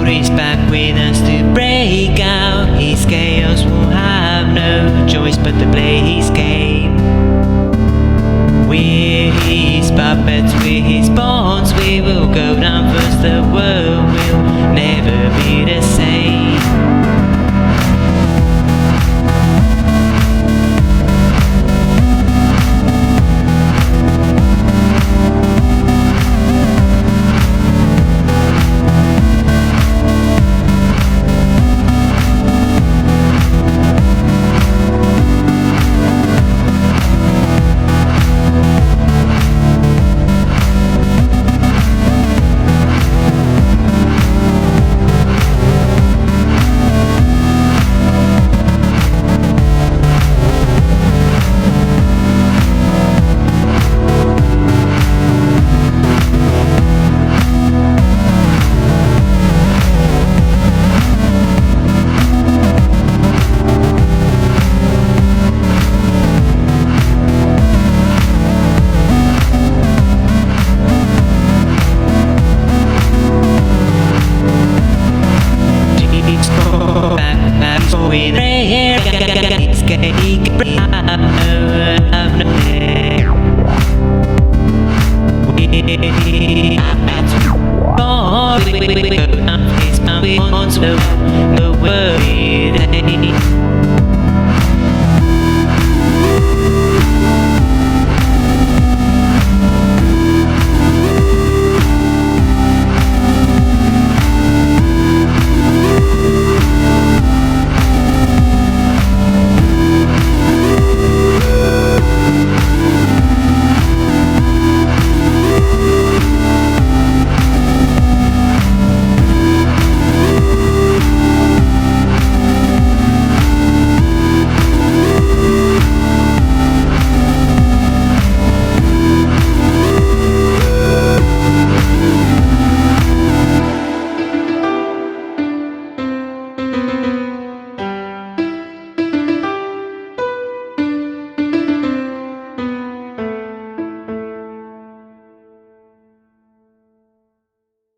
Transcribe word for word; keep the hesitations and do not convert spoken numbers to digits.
is back with us to break out. His chaos will have no choice but to play his game. We're his puppets, we're his pawns. We will go down first, the world will never be the same. With rare, it's getting I've no, I've no We go down face, we want to know the world.